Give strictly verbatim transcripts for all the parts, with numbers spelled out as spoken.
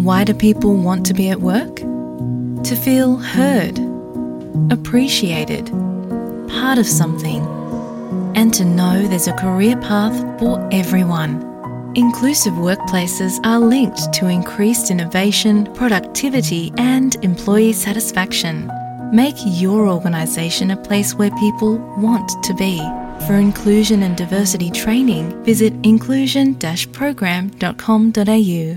Why do people want to be at work? To feel heard, appreciated, part of something, and to know there's a career path for everyone. Inclusive workplaces are linked to increased innovation, productivity, and employee satisfaction. Make your organisation a place where people want to be. For inclusion and diversity training, visit inclusion dash program dot com dot a u.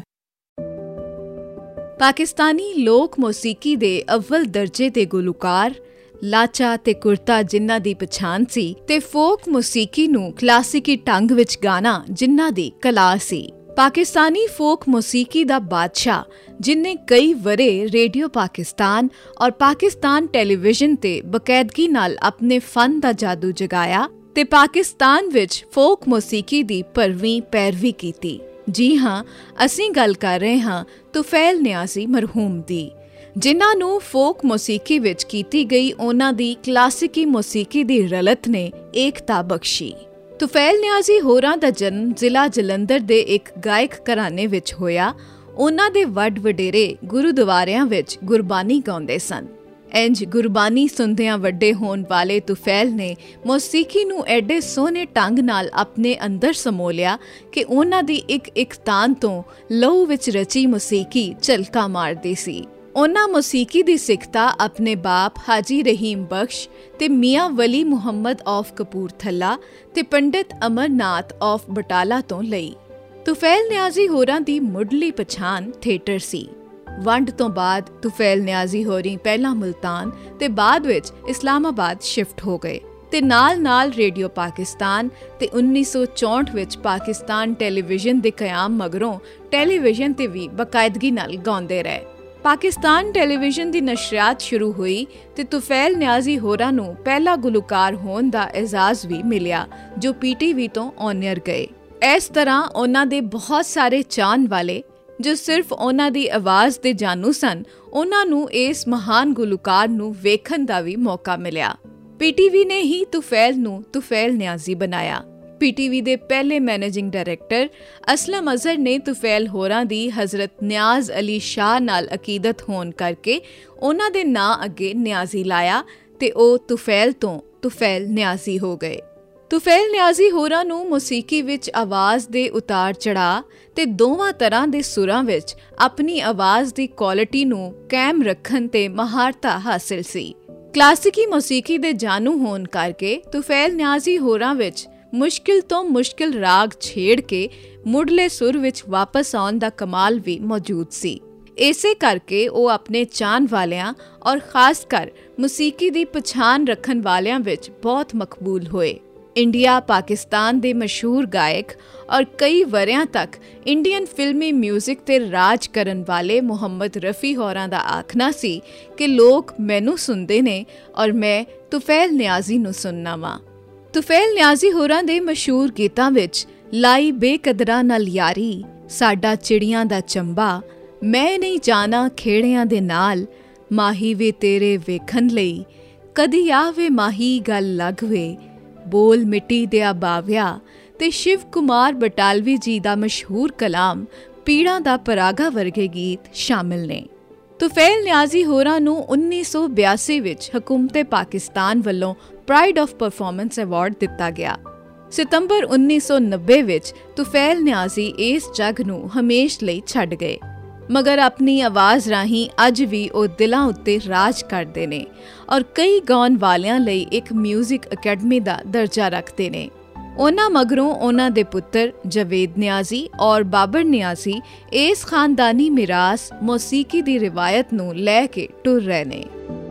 Pakistani ਲੋਕ ਮੌਸੀਕੀ ਦੇ ਅਵਲ ਦਰਜੇ ਦੇ ਗੁਲੂਕਾਰ ਲਾਚਾ ਤੇ ਕੁਰਤਾ ਜਿਨ੍ਹਾਂ ਦੀ ਪਛਾਣ ਸੀ ਤੇ folk ਮੌਸੀਕੀ ਨੂੰ ਕਲਾਸਿਕੀ ਢੰਗ ਵਿੱਚ ਗਾਣਾ ਜਿਨ੍ਹਾਂ ਦੀ ਕਲਾ ਸੀ। ਪਾਕਿਸਤਾਨੀ ਫੋਕ ਮੌਸੀਕੀ ਦਾ ਬਾਦਸ਼ਾਹ ਜਿਨਨੇ ਕਈ ਵਰੇ ਰੇਡੀਓ ਪਾਕਿਸਤਾਨ ਔਰ ਪਾਕਿਸਤਾਨ ਟੈਲੀਵਿਜ਼ਨ ਤੇ ਬਕਾਇਦਗੀ ਨਾਲ ਆਪਣੇ ਫਨ ਦਾ ਜਾਦੂ ਜਗਾਇਆ ਤੇ ਪਾਕਿਸਤਾਨ ਵਿੱਚ ਫੋਕ ਮੌਸੀਕੀ ਦੀ ਭਰਵੀਂ ਪੈਰਵੀ ਕੀਤੀ। ਜੀ ਹਾਂ, ਅਸੀਂ ਗੱਲ ਕਰ ਰਹੇ ਹਾਂ ਤੁਫੈਲ ਨਿਆਜ਼ੀ ਮਰਹੂਮ ਦੀ, ਜਿਨ੍ਹਾਂ ਨੂੰ ਫੋਕ ਮੌਸੀਕੀ ਵਿੱਚ ਕੀਤੀ ਗਈ ਉਹਨਾਂ ਦੀ ਕਲਾਸਿਕੀ ਮੌਸੀਕੀ ਦੀ ਰਲਤ ਨੇ ਏਕਤਾ ਬਖਸ਼ੀ। ਤੁਫੈਲ ਨਿਆਜ਼ੀ ਹੋਰਾਂ ਦਾ ਜਨਮ ਜ਼ਿਲ੍ਹਾ ਜਲੰਧਰ ਦੇ ਇੱਕ ਗਾਇਕ ਘਰਾਣੇ ਵਿੱਚ ਹੋਇਆ। ਉਹਨਾਂ ਦੇ ਵੱਡ ਵਡੇਰੇ ਗੁਰਦੁਆਰਿਆਂ ਵਿੱਚ ਗੁਰਬਾਨੀ ਗਾਉਂਦੇ ਸਨ। ਇੰਜ ਗੁਰਬਾਨੀ ਸੁਣਦਿਆਂ ਵੱਡੇ ਹੋਣ ਵਾਲੇ ਤੁਫੈਲ ਨੇ ਮੌਸੀਕੀ ਨੂੰ ਐਡੇ ਸੋਹਣੇ ਢੰਗ ਨਾਲ ਆਪਣੇ ਅੰਦਰ ਸਮੋ ਲਿਆ ਕਿ ਉਹਨਾਂ ਦੀ ਇੱਕ ਇੱਕ ਤਾਨ ਤੋਂ ਲਹੂ ਵਿੱਚ ਰਚੀ ਮੌਸੀਕੀ ਝਲਕਾ ਮਾਰਦੀ ਸੀ। ਉਹਨਾਂ ਮੌਸੀਕੀ ਦੀ ਸਿੱਖਤਾ ਆਪਣੇ ਬਾਪ ਹਾਜੀ ਰਹੀਮ ਬਖਸ਼ ਤੇ ਮੀਆਂ ਵਲੀ ਮੁਹੰਮਦ ਆਫ ਕਪੂਰਥਲਾ ਤੇ ਪੰਡਿਤ ਅਮਰਨਾਥ ਆਫ ਬਟਾਲਾ ਤੋਂ ਲਈ। ਤੁਫੈਲ ਨਿਆਜ਼ੀ ਹੋਰਾਂ ਦੀ ਮੁੱਢਲੀ ਪਛਾਣ ਥੀਏਟਰ ਸੀ। ਵੰਡ ਤੋਂ ਬਾਅਦ ਤੁਫੈਲ ਨਿਆਜ਼ੀ ਹੋਰੀ ਪਹਿਲਾਂ ਮੁਲਤਾਨ ਤੇ ਬਾਅਦ ਵਿੱਚ ਇਸਲਾਮਾਬਾਦ ਸ਼ਿਫਟ ਹੋ ਗਏ ਤੇ ਨਾਲ-ਨਾਲ ਰੇਡੀਓ ਪਾਕਿਸਤਾਨ ਤੇ ਉੱਨੀ ਸੌ ਚੌਂਹਠ ਵਿੱਚ ਪਾਕਿਸਤਾਨ ਟੈਲੀਵਿਜ਼ਨ ਦੇ ਕਿਆਮ ਮਗਰੋਂ ਟੈਲੀਵਿਜ਼ਨ ਤੇ ਵੀ ਬਕਾਇਦਗੀ ਨਾਲ ਗਾਉਂਦੇ ਰਹੇ। ਪਾਕਿਸਤਾਨ ਟੈਲੀਵਿਜ਼ਨ ਦੀ ਨਸ਼ਰਿਆਤ ਸ਼ੁਰੂ ਹੋਈ ਤੇ ਤੁਫੈਲ ਨਿਆਜ਼ੀ ਹੋਰਾਂ ਨੂੰ ਪਹਿਲਾ ਗੁਲੂਕਾਰ ਹੋਣ ਦਾ ਇਜਾਜ਼ ਵੀ ਮਿਲਿਆ ਜੋ ਪੀ ਟੀ ਵੀ ਤੋਂ ਔਨੀਅਰ ਗਏ। ਇਸ ਤਰ੍ਹਾਂ ਉਹਨਾਂ ਦੇ ਬਹੁਤ ਸਾਰੇ ਚਾਹਣ ਵਾਲੇ ਜੋ ਸਿਰਫ ਉਹਨਾਂ ਦੀ ਆਵਾਜ਼ ਦੇ ਜਾਣੂ ਸਨ, ਉਹਨਾਂ ਨੂੰ ਇਸ ਮਹਾਨ ਗੁਲੂਕਾਰ ਨੂੰ ਵੇਖਣ ਦਾ ਵੀ ਮੌਕਾ ਮਿਲਿਆ। ਪੀ ਟੀ ਵੀ ਨੇ ਹੀ ਤੁਫੈਲ ਨੂੰ ਤੁਫੈਲ ਨਿਆਜ਼ੀ ਬਣਾਇਆ। ਪੀ ਟੀ ਵੀ ਦੇ ਪਹਿਲੇ ਮੈਨੇਜਿੰਗ ਡਾਇਰੈਕਟਰ ਅਸਲਮ ਅਜ਼ਹਰ ਨੇ ਤੁਫੈਲ ਹੋਰਾਂ ਦੀ ਹਜ਼ਰਤ ਨਿਆਜ਼ ਅਲੀ ਸ਼ਾਹ ਨਾਲ ਅਕੀਦਤ ਹੋਣ ਕਰਕੇ ਉਹਨਾਂ ਦੇ ਨਾਂ ਅੱਗੇ ਨਿਆਜ਼ੀ ਲਾਇਆ ਤੇ ਉਹ ਤੁਫੈਲ ਤੋਂ ਤੁਫੈਲ ਨਿਆਜ਼ੀ ਹੋ ਗਏ। ਤੁਫੈਲ ਨਿਆਜ਼ੀ ਹੋਰਾਂ ਨੂੰ ਮੌਸੀਕੀ ਵਿੱਚ ਆਵਾਜ਼ ਦੇ ਉਤਾਰ ਚੜ੍ਹਾਅ ਤੇ ਦੋਵਾਂ ਤਰ੍ਹਾਂ ਦੇ ਸੁਰਾਂ ਵਿੱਚ ਆਪਣੀ ਆਵਾਜ਼ ਦੀ ਕੁਆਲਿਟੀ ਨੂੰ ਕਾਇਮ ਰੱਖਣ ਤੇ ਮਹਾਰਤਾ ਹਾਸਿਲ ਸੀ। ਕਲਾਸਿਕੀ ਮੌਸੀਕੀ ਦੇ ਜਾਣੂ ਹੋਣ ਕਰਕੇ ਤੁਫੈਲ ਨਿਆਜ਼ੀ ਹੋਰਾਂ ਵਿੱਚ ਮੁਸ਼ਕਿਲ ਤੋਂ ਮੁਸ਼ਕਿਲ ਰਾਗ ਛੇੜ ਕੇ ਮੁੱਢਲੇ ਸੁਰ ਵਿੱਚ ਵਾਪਸ ਆਉਣ ਦਾ ਕਮਾਲ ਵੀ ਮੌਜੂਦ ਸੀ। ਇਸੇ ਕਰਕੇ ਉਹ ਆਪਣੇ ਚਾਹਣ ਵਾਲਿਆਂ ਔਰ ਖਾਸ ਕਰ ਮੌਸੀਕੀ ਦੀ ਪਛਾਣ ਰੱਖਣ ਵਾਲਿਆਂ ਵਿੱਚ ਬਹੁਤ ਮਕਬੂਲ ਹੋਏ। ਇੰਡੀਆ ਪਾਕਿਸਤਾਨ ਦੇ ਮਸ਼ਹੂਰ ਗਾਇਕ ਔਰ ਕਈ ਵਰਿਆਂ ਤੱਕ ਇੰਡੀਅਨ ਫਿਲਮੀ ਮਿਊਜ਼ਿਕ ਤੇ ਰਾਜ ਕਰਨ ਵਾਲੇ ਮੁਹੰਮਦ ਰਫੀ ਹੋਰਾਂ ਦਾ ਆਖਣਾ ਸੀ ਕਿ ਲੋਕ ਮੈਨੂੰ ਸੁਣਦੇ ਨੇ ਔਰ ਮੈਂ ਤੁਫੈਲ ਨਿਆਜ਼ੀ ਨੂੰ ਸੁਣਨਾ ਵਾਂ। ਤੁਫੈਲ ਨਿਆਜ਼ੀ ਹੋਰਾਂ ਦੇ ਮਸ਼ਹੂਰ ਗੀਤਾਂ ਵਿੱਚ ਲਾਈ ਬੇਕਦਰਾਂ ਨਾਲ ਯਾਰੀ, ਸਾਡਾ ਚਿੜੀਆਂ ਦਾ ਚੰਬਾ, ਮੈਂ ਨਹੀਂ ਜਾਣਾ ਖੇੜਿਆਂ ਦੇ ਨਾਲ, ਮਾਹੀ ਵੇ ਤੇਰੇ ਵੇਖਣ ਲਈ, ਕਦੀ ਆਵੇ ਮਾਹੀ ਗੱਲ ਲੱਗਵੇ, ਬੋਲ ਮਿੱਟੀ ਦਿਆ ਬਾਵਿਆ ਤੇ ਸ਼ਿਵ ਕੁਮਾਰ ਬਟਾਲਵੀ ਜੀ ਦਾ ਮਸ਼ਹੂਰ ਕਲਾਮ ਪੀੜਾਂ ਦਾ ਪਰਾਗਾ ਵਰਗੇ ਗੀਤ ਸ਼ਾਮਿਲ ਨੇ। ਤੁਫੈਲ ਨਿਆਜ਼ੀ ਹੋਰਾਂ ਨੂੰ ਉੱਨੀ ਸੌ ਬਿਆਸੀ ਵਿੱਚ ਹਕੂਮਤ ਪਾਕਿਸਤਾਨ ਵੱਲੋਂ ਪ੍ਰਾਈਡ ਆਫ ਪਰਫਾਰਮੈਂਸ ਅਵਾਰਡ ਦਿੱਤਾ ਗਿਆ। ਸਤੰਬਰ ਉੱਨੀ ਸੌ ਨੱਬੇ ਵਿੱਚ ਤੁਫੈਲ ਨਿਆਜ਼ੀ ਇਸ ਜੱਗ ਨੂੰ ਹਮੇਸ਼ ਲਈ ਛੱਡ ਗਏ, ਮਗਰ ਆਪਣੀ ਆਵਾਜ਼ ਰਾਹੀਂ ਅੱਜ ਵੀ ਉਹ ਦਿਲਾਂ ਉੱਤੇ ਰਾਜ ਕਰਦੇ ਨੇ ਔਰ ਕਈ ਗਾਉਣ ਵਾਲਿਆਂ ਲਈ ਇੱਕ ਮਿਊਜ਼ਿਕ ਅਕੈਡਮੀ ਦਾ ਦਰਜਾ ਰੱਖਦੇ ਨੇ। ਉਹਨਾਂ ਮਗਰੋਂ ਉਹਨਾਂ ਦੇ ਪੁੱਤਰ ਜਵੇਦ ਨਿਆਜ਼ੀ ਔਰ ਬਾਬਰ ਨਿਆਜ਼ੀ ਇਸ ਖਾਨਦਾਨੀ ਮਿਰਾਸ ਮੌਸੀਕੀ ਦੀ ਰਿਵਾਇਤ ਨੂੰ ਲੈ ਕੇ ਟੁਰ ਰਹੇ ਨੇ।